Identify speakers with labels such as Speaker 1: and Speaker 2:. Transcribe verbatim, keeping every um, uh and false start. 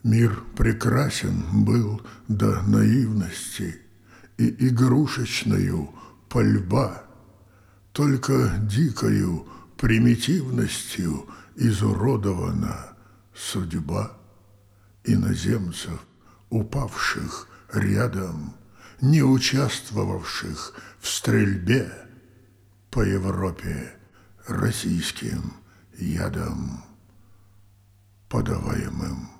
Speaker 1: Мир прекрасен был до наивности, и игрушечною пальба, только дикою примитивностью изуродована судьба иноземцев, упавших рядом, не участвовавших в стрельбе по Европе российским ядом, подаваемым